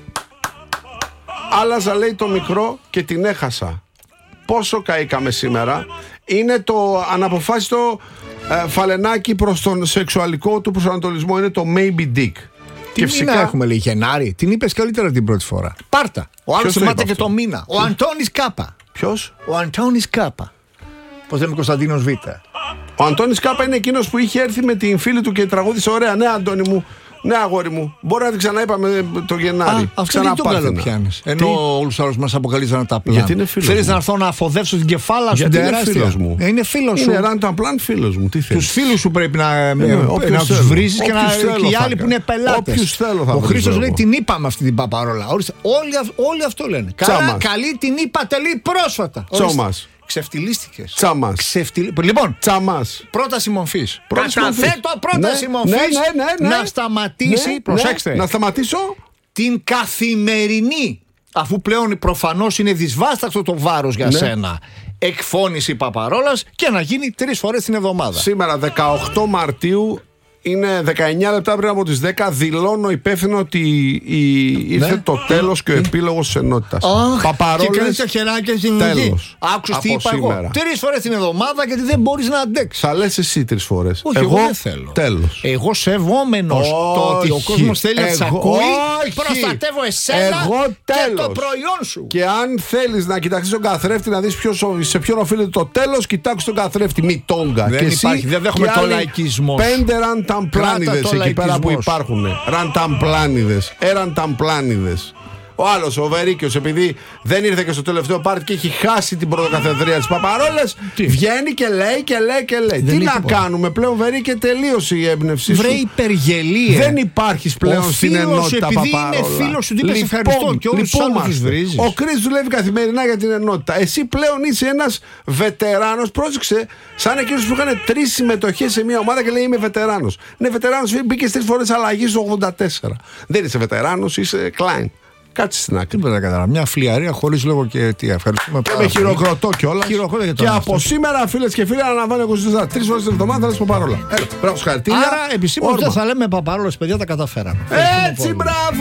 Άλλαζα λέει το μικρό και την έχασα. Πόσο καήκαμε σήμερα. Είναι το αναποφάσιστο Φαλενάκι προς τον σεξουαλικό του προσανατολισμό. Είναι το Maybe Dick. Τι μήνα έχουμε λέει, Γενάρη? Την είπες καλύτερα την πρώτη φορά. Πάρτα. Ο άλλος θυμάται και το μήνα. Ο Αντώνης Κάπα. Ποιος? Ο Αντώνης Κάπα. Πώς λέμε Κωνσταντίνος Β. Ο Αντώνης Κάπα είναι εκείνος που είχε έρθει με την φίλη του και τραγούδισε ωραία. Ναι, Αντώνη μου. Ναι, αγόρι μου. Μπορεί να την ξαναείπαμε το Γενάρη. Αυτό δεν τον καλό πιάνεις. Ενώ όλους τους άλλους μας αποκαλύψαν τα πλάνα. Γιατί είναι φίλος. Θέλεις να έρθω να αφοδεύσω την κεφάλα σου τεράστια? Είναι φίλος μου. Είναι φίλος σου. Είναι ράντα πλάν φίλος μου. Τι θέλεις? Τους φίλους σου πρέπει να τους βρίζεις και οι άλλοι που είναι πελάτες. Όποιους θέλω θα βρίζω. Ο Χρήστος λέει την είπαμε αυτή την Παπαρόλα. Όλοι αυτό λένε. Καλή την είπατε λέει πρόσφατα. Τσόμας. Ξεφτυλίστηκες. Τσάμας. Λοιπόν, Τσάμας. Πρόταση μορφής. Καταθέτω πρόταση μορφής να σταματήσει. Προσέξτε. Να σταματήσω την καθημερινή, αφού πλέον προφανώς είναι δυσβάσταχτο το βάρος για σένα, εκφώνηση Παπαρόλας και να γίνει 3 φορές την εβδομάδα. Σήμερα 18 Μαρτίου. Είναι 19 λεπτά πριν από τις 10. Δηλώνω υπεύθυνο ότι ήρθε το τέλος και ο επίλογος της ενότητας. Παπαρόλες. Και κάνεις τα χεράκια στην γη. Άκουσες τι είπα εγώ? 3 φορές την εβδομάδα γιατί δεν μπορείς να αντέξεις. Θα λες εσύ 3 φορές. Όχι, εγώ δεν θέλω. Τέλος. Εγώ σεβόμενος το ότι ο κόσμος θέλει να τις ακούει, προστατεύω εσένα και το προϊόν σου. Και αν θέλεις να κοιτάξεις τον καθρέφτη να δεις σε ποιον οφείλεται το τέλος, κοιτάξτε τον καθρέφτη. Μη τόγκα. Δεν υπάρχει, δεν δέχομαι το λαϊκισμό. 5 ρανταμπλάνιδες εκεί πέρα που υπάρχουν. Ρανταμπλάνιδες. Ο άλλος, ο Βερίκιος, επειδή δεν ήρθε και στο τελευταίο πάρτι και έχει χάσει την πρωτοκαθεδρία της Παπαρόλας, βγαίνει και λέει. Τι να κάνουμε πλέον, Βερίκη, τελείωσε η έμπνευσή σου. Βρε υπεργελίε. Δεν υπάρχεις πλέον στην ενότητα, Παπαρόλα. Επειδή είναι φίλος σου, τι είπες, ευχαριστώ και όλους τους άλλους τους βρίζεις. Ο Κρίς δουλεύει καθημερινά για την ενότητα. Εσύ πλέον είσαι ένας βετεράνος, πρόσεξε, σαν εκείνους που είχαν 3 συμμετοχές σε μια ομάδα και λέει είμαι βετεράνος. Ναι, βετεράνος, μπήκε 3 φορές αλλαγή στο 84. Δεν είσαι βετεράνος, είσαι Klein. Κάτσε στην άκρη. Τι πρέπει να καταλάβω. Μια φλιαρία χωρίς λόγο και τι. Ευχαριστούμε και με χειροκροτώ κιόλας. Και από σήμερα, φίλες και φίλοι, αναλαμβάνω 24. 3 φορές την εβδομάδα θα λες Παπαρόλα. Μπράβο, συγχαρητήρια. Άρα επισήμως δεν θα λέμε Παπαρόλας, παιδιά, τα καταφέραμε. Έτσι, μπράβο!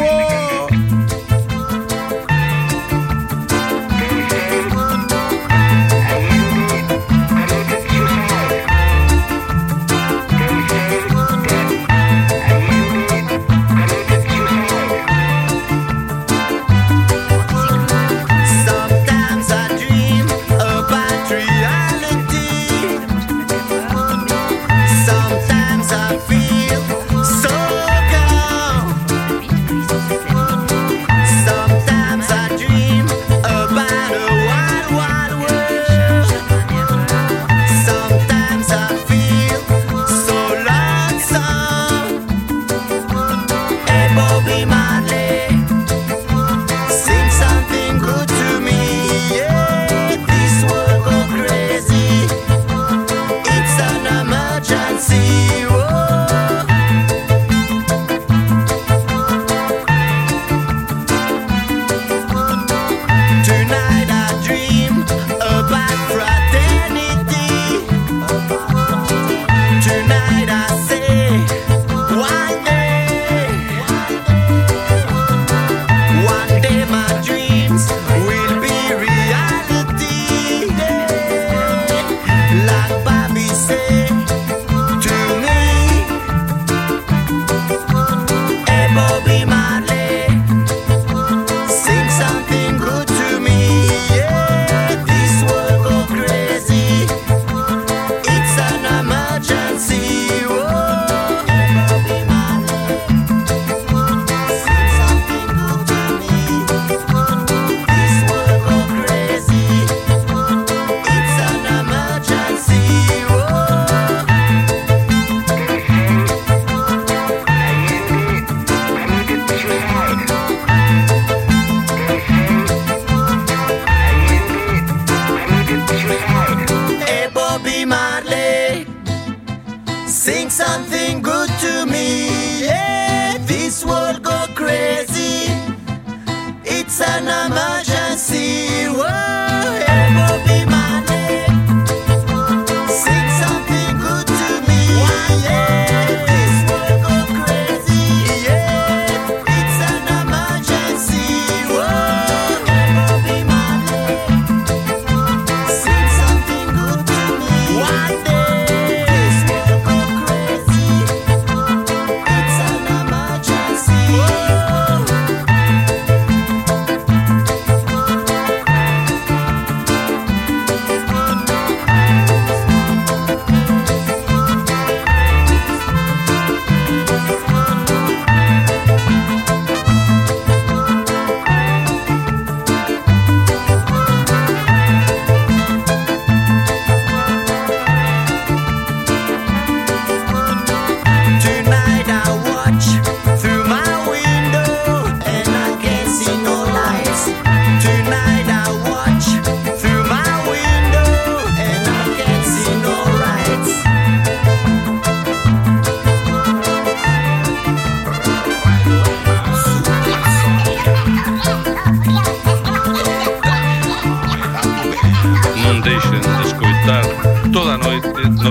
toda noite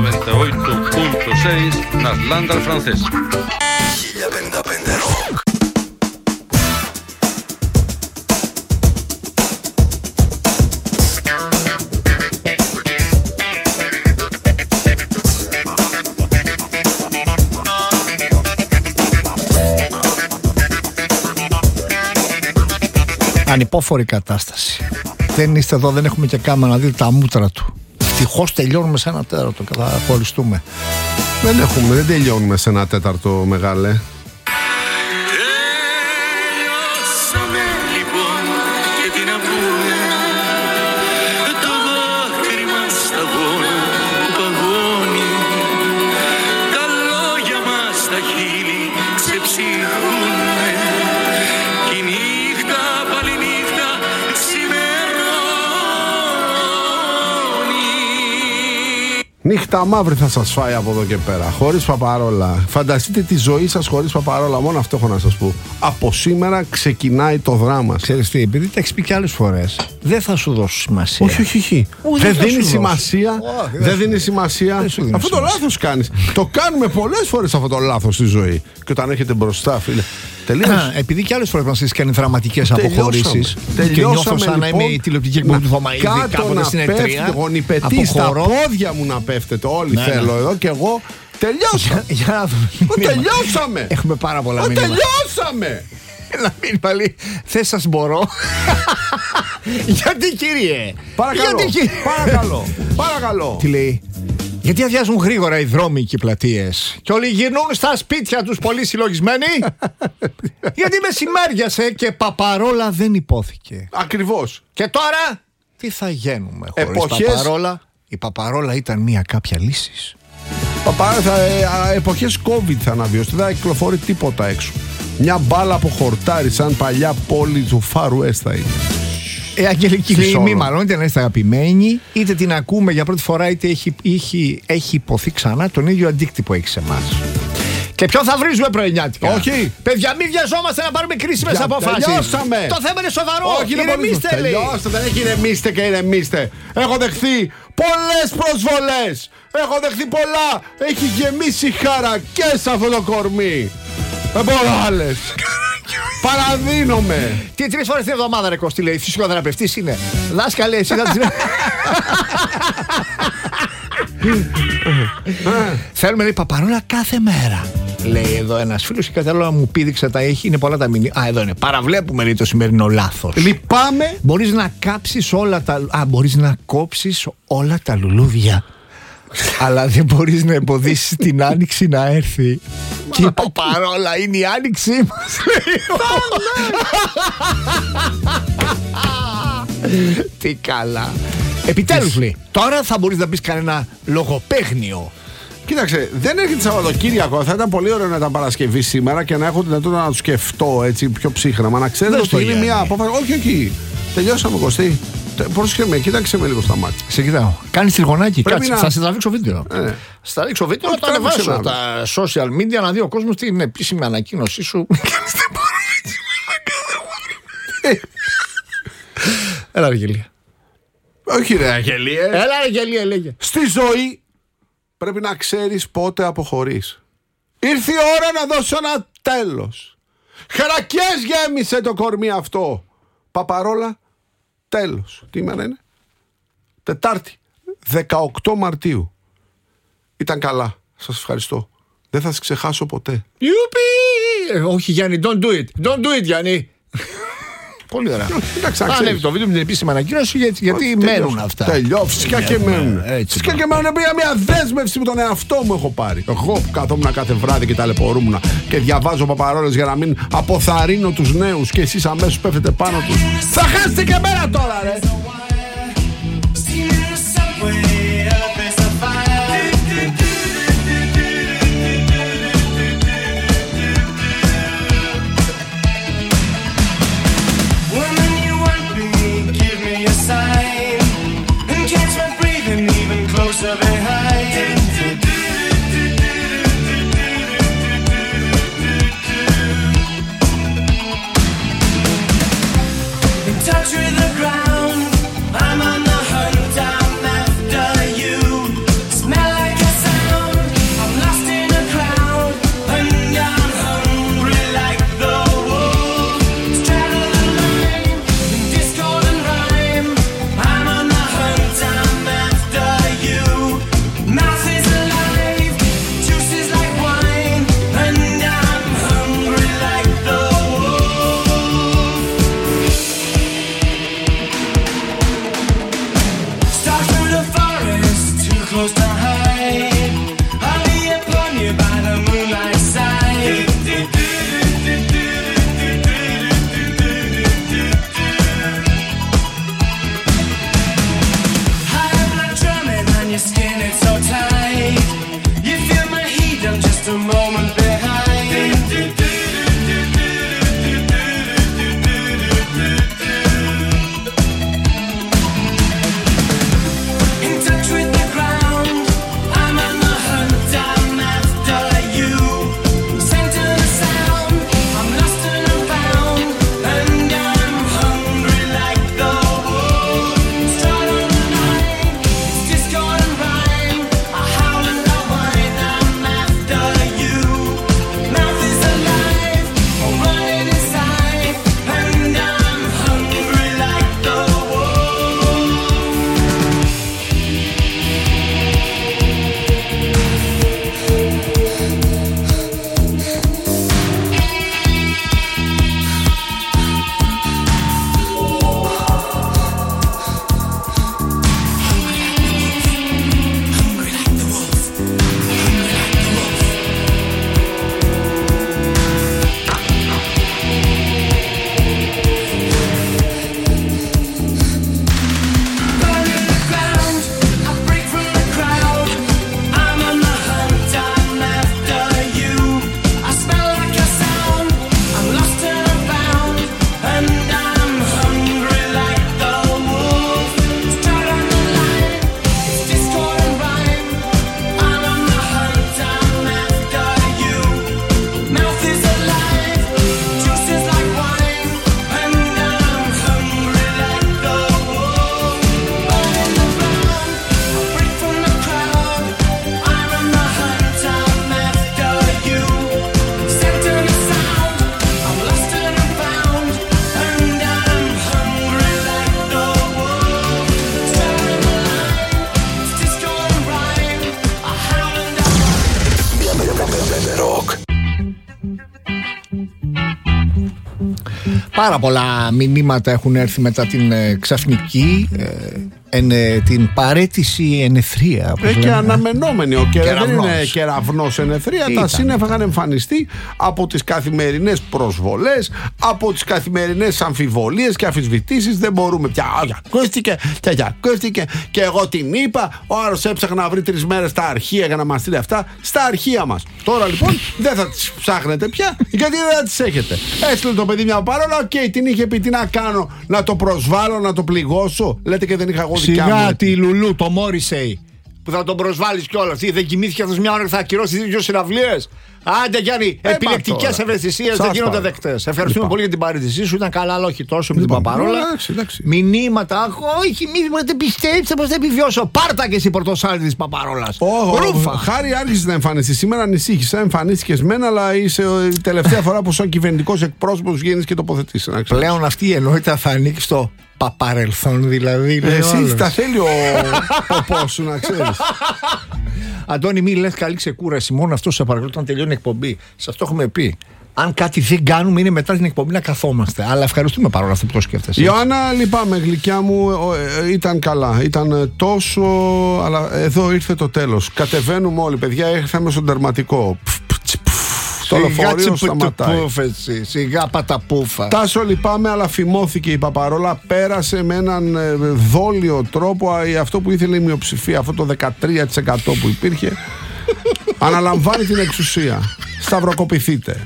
98.6 nas Landas francesas. 1055 Rock. Ανυπόφορη κατάσταση. Δεν είστε εδώ, δεν έχουμε και κάμερα να δείτε τα μούτρα του. Ευτυχώς τελειώνουμε σε 1/4 και θα χωριστούμε. Δεν τελειώνουμε σε 1/4, μεγάλε. Τελειώσαμε λοιπόν ψυχούνε κι η νύχτα πάλι νύχτα ξημερώνει. Νύχτα μαύρη θα σας φάει από εδώ και πέρα. Χωρίς Παπαρόλα. Φανταστείτε τη ζωή σας χωρίς Παπαρόλα. Μόνο αυτό έχω να σας πω. Από σήμερα ξεκινάει το δράμα. Ξέρεις τι, επειδή τα έχεις πει και άλλες φορές, δεν θα σου δώσω σημασία. Όχι. Δεν δίνει σημασία. Δεν δίνει σημασία. Αυτό το λάθος κάνεις. Το κάνουμε πολλές φορές αυτό το λάθος στη ζωή. Και όταν έχετε μπροστά, φίλε. Επειδή και άλλες φορές μας έχεις κάνει δραματικές αποχωρήσεις. Και νιώθω σαν να είμαι η τηλεοπτική εκπομπή του Θωμαίδη κάποτε στην Ετρία. Γονιπετή στα πόδια μου να πέφτετε. Όλοι θέλω εδώ και εγώ. Τελειώσαμε. Τελειώσαμε. Έχουμε πάρα πολλά μήνυμα. Τελειώσαμε. Ένα μήνυμα πάλι. Θες σας μπορώ. Γιατί κύριε. Παρακαλώ. Τι λέει. Γιατί αδειάζουν γρήγορα οι δρόμοι και οι πλατείες και όλοι γυρνούν στα σπίτια τους πολύ συλλογισμένοι. Γιατί μεσημέριασε και Παπαρόλα δεν υπόθηκε. Ακριβώς. Και τώρα τι θα γίνουμε χωρίς Παπαρόλα. Η Παπαρόλα ήταν μια κάποια λύση. Εποχές COVID θα αναβιώσει. Δεν θα κυκλοφορεί τίποτα έξω. Μια μπάλα από χορτάρι σαν παλιά πόλη του Far West θα είναι. Αγγελική λέει μη μάλλον είτε να είστε αγαπημένοι, είτε την ακούμε για πρώτη φορά, είτε έχει υποθεί ξανά, τον ίδιο αντίκτυπο έχει σε εμάς. Και ποιον θα βρίζουμε πρωινιάτικα. Όχι. Παιδιά, μην βιαζόμαστε να πάρουμε κρίσιμες αποφάσεις. Τελειώσαμε. Το θέμα είναι σοβαρό. Όχι, ηρεμήστε, λέει. Τελειώστε, δεν έχει ηρεμήστε και ηρεμήστε. Έχω δεχθεί πολλές προσβολές. Έχω δεχθεί πολλά. Έχει γεμίσει χαρακές αυτό το κορμί. Δεν μπορώ άλλες. Παραδίνομαι. Τι 3 φορές την εβδομάδα ρε Κώστη, λέει. Φυσικοθεραπευτής είναι. Δάσκαλε, εσύ θα τις... Θέλουμε, λέει, Παπαρόλα κάθε μέρα. Λέει εδώ ένας φίλος και κατάλαβα μου πήδηξε τα έχει. Είναι πολλά τα μηνύματα. Α, εδώ είναι. Παραβλέπουμε, λέει, το σημερινό λάθος. Λυπάμαι. Μπορείς να κάψεις όλα τα... μπορείς να κόψεις όλα τα λουλούδια. Αλλά δεν μπορείς να εμποδίσεις την άνοιξη να έρθει. Και η Παπαρόλα είναι η άνοιξή μας, λέει. Τι καλά. Επιτέλους, λέει, τώρα θα μπορείς να πεις κανένα λογοπαίγνιο. Κοίταξε, δεν έρχεται Σαββατοκύριακο. Θα ήταν πολύ ωραίο να ήταν Παρασκευή σήμερα και να έχω δυνατότητα να το σκεφτώ έτσι πιο ψύχραμα. Να ξέρετε ότι είναι μια απόφαση. Όχι. Τελειώσαμε, Κωστή. Πρόσεχε με, κοίταξε με λίγο στα μάτια. Σε κοιτάω. Κάνεις τριγωνάκι. Κάτσε, θα σε τραβήξω βίντεο. Θα τραβήξω βίντεο, θα το ανεβάσω τα social media να δει ο κόσμος την επίσημη ανακοίνωσή σου. Έλα ρε Γελία. Όχι ρε Αγγελία. Έλα ρε Γελία, λέγε. Στη ζωή πρέπει να ξέρεις πότε αποχωρείς. Ήρθε η ώρα να δώσω ένα τέλος. Χαρακές γέμισε το κορμί αυτό. Παπαρόλα, τέλος. Τι ημέρα είναι? Τετάρτη, 18 Μαρτίου. Ήταν καλά. Σας ευχαριστώ. Δεν θα σας ξεχάσω ποτέ. Ιουπι! Όχι Γιάννη, don't do it. Don't do it, Γιάννη. Πολύ ωραία. Ανέβει το βίντεο με την επίσημη ανακοίνωση γιατί μένουν αυτά. Τελειώ, φυσικά και μένουν. Φυσικά και μένουν. Μια δέσμευση που τον εαυτό μου έχω πάρει. Εγώ που καθόμουν κάθε βράδυ και ταλαιπωρούμουν και διαβάζω παπαρόλες για να μην αποθαρρύνω τους νέους και εσείς αμέσως πέφτετε πάνω τους. Θα χάσετε και μέρα τώρα, ρε! Just a moment behind. Πάρα πολλά μηνύματα έχουν έρθει μετά την ξαφνική την παρέτηση ενεθρία. Και αναμενόμενη. Ο δεν είναι κεραυνός ενεθρία. Τα σύννεφα είχαν εμφανιστεί από τις καθημερινές προσβολές, από τις καθημερινές αμφιβολίες και αμφισβητήσεις. Δεν μπορούμε πια. Ακούστηκε και εγώ την είπα. Ο άλλος έψαχνε να βρει 3 μέρες στα αρχεία για να μας στείλει αυτά. Στα αρχεία μας. Τώρα λοιπόν δεν θα τις ψάχνετε πια, γιατί δεν θα τις έχετε. Έστειλε το παιδί μια παρόλα. Οκ, την είχε πει, τι να κάνω, να το προσβάλλω, να το πληγώσω. Λέτε και δεν είχα εγώ δικιά μου. Σιγά τη Λουλού, το Μόρισεϊ, που θα τον προσβάλλεις κιόλας. Δεν κοιμήθηκε αυτός μια ώρα και θα ακυρώσει 2 συναυλίες. Άντε Γιάννη, επιλεκτικές ευαισθησίες δεν γίνονται δεκτές. Ευχαριστούμε πολύ για την παρέτησή σου. Ήταν καλά, αλλά όχι τόσο με την Παπαρόλα. Μηνύματα, όχι, μην πιστέψτε πως θα επιβιώσω. Πάρτα και εσύ πορτοσάλτη της Παπαρόλας. Χάρη, άρχισε να εμφανιστεί. Σήμερα ανησύχησα, εμφανίστηκες μένα, αλλά είσαι η τελευταία φορά που σαν κυβερνητικός εκπρόσωπος βγαίνεις και τοποθετείς. Πλέον αυτή η ενότητα θα ανήκει στο παπαρελθόν, δηλαδή. Εσύ τα θέλει ο ποπός σου, να ξέρεις. Αντώνη, μη λες καλή ξεκούραση. Μόνο αυτό σε παρακαλώ όταν τελειώνει η εκπομπή. Σας το έχουμε πει. Αν κάτι δεν κάνουμε, είναι μετά την εκπομπή να καθόμαστε. Αλλά ευχαριστούμε παρόλα αυτά που το σκέφτεσαι. Ιωάννα, λυπάμαι, γλυκιά μου. Ήταν καλά. Ήταν τόσο. Αλλά εδώ ήρθε το τέλος. Κατεβαίνουμε όλοι, παιδιά. Ήρθαμε στον τερματικό. Το λεωφορείο σταματάει. Σιγά παταπούφα. Τάσο, λυπάμαι, αλλά φημώθηκε η Παπαρόλα. Πέρασε με έναν δόλιο τρόπο αυτό που ήθελε η μειοψηφία. Αυτό το 13% που υπήρχε. Αναλαμβάνει την εξουσία. Σταυροκοπηθείτε.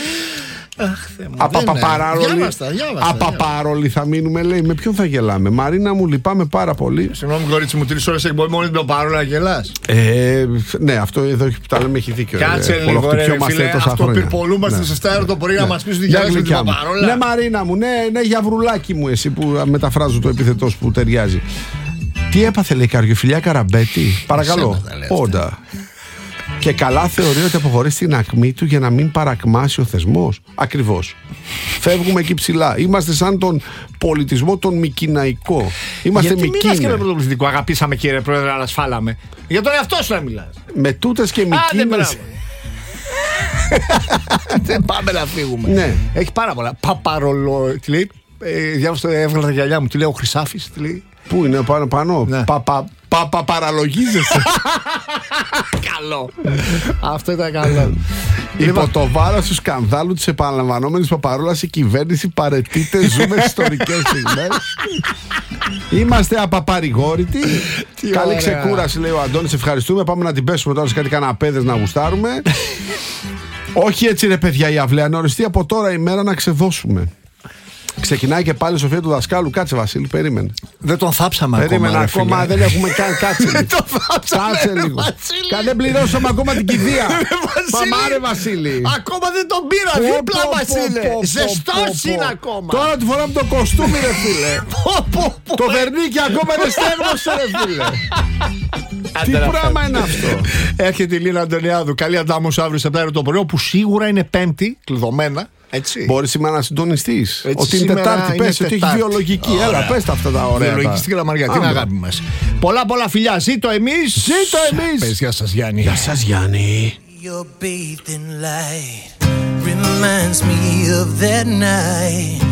Απαπαρόλοι θα μείνουμε, λέει. Με ποιον θα γελάμε? Μαρίνα μου, λυπάμαι πάρα πολύ. Συγγνώμη, κορίτσι μου, 3 ώρες εκπομπή μόνο την Παπαρόλα γελάς. Ναι, αυτό εδώ που τα λέμε έχει δίκιο. Κάτσε λίγο, ρε φίλε. Αυτό πυρπολούμαστε σε στάιρο το πρωί να μας πεις ότι γελάς με την Παπαρόλα. Ναι, Μαρίνα μου, ναι, για βρουλάκι μου, εσύ που μεταφράζω το επιθετό που ταιριάζει. Τι έπαθε, λέει, καρδιοφιλιά Καραμπέτη? Παρακαλώ. Όντα. Και καλά θεωρεί ότι αποχωρεί στην ακμή του για να μην παρακμάσει ο θεσμός. Ακριβώς. Φεύγουμε εκεί ψηλά. Είμαστε σαν τον πολιτισμό τον μικυναϊκό. Είμαστε μικίνε. Γιατί μιλάς και με τον πολιτισμό? Αγαπήσαμε, κύριε Πρόεδρε, αλλά σφάλαμε. Για τον εαυτό σου να μιλάς. Με τούτες και μικίνες. Δεν πάμε να φύγουμε. Ναι. Έχει πάρα πολλά. Παπαρολό. Τι λέει? Διάβασα, έβγαλα τα γυαλιά μου. Τι λέει ο Χρυσάφης? Τι λέει? Πού είναι πάνω? Ναι. Παραλογίζεσαι. Καλό. Αυτό ήταν καλό. Υπό το βάρος του σκανδάλου της επαναλαμβανόμενης Παπαρόλας, η κυβέρνηση παρετείται. Ζούμε ιστορικές στιγμές. Είμαστε απαπαρηγόρητοι. Καλή ξεκούραση, λέει ο Αντώνης. Ευχαριστούμε. Πάμε να την πέσουμε τώρα σε κάτι καναπέδες να γουστάρουμε. Όχι έτσι, ρε παιδιά, η αυλαία. Να οριστεί από τώρα η μέρα να ξεδώσουμε. Ξεκινάει και πάλι η Σοφία του δασκάλου. Κάτσε, Βασίλη, περίμενε. Δεν τον θάψαμε ακόμα. Ακόμα δεν έχουμε καν. Κάτσε. Δεν τον θάψαμε. Κάτσε λίγο. Δεν πληρώσαμε ακόμα την κηδεία. Παμάρε, Βασίλη. Ακόμα δεν τον πήρα. Δίπλα, Βασίλη. Ζεστός είναι ακόμα. Τώρα του φοράμε το κοστούμι, ρε φίλε. Το βερνίκι ακόμα δεν στέγνωσε, ρε φίλε. Τι πράγμα είναι αυτό? Έρχεται η Λίνα Αντωνιάδου. Καλή αντάμωση αύριο σε 7 το πρωί, που σίγουρα είναι Πέμπτη, κλειδωμένα. Μπορεί σήμερα να συντονιστείς. Ότι είναι Τετάρτη, πες ότι έχει βιολογική. Έλα, πες τα αυτά τα ωραία. Βιολογική στην Καλαμαριά, την αγάπη μας. Πολλά φιλιά. Ζήτω εμείς. Ζήτω εμείς. Πες, γεια σας, Γιάννη. Γεια σας, Γιάννη. Your bathing light reminds me of that night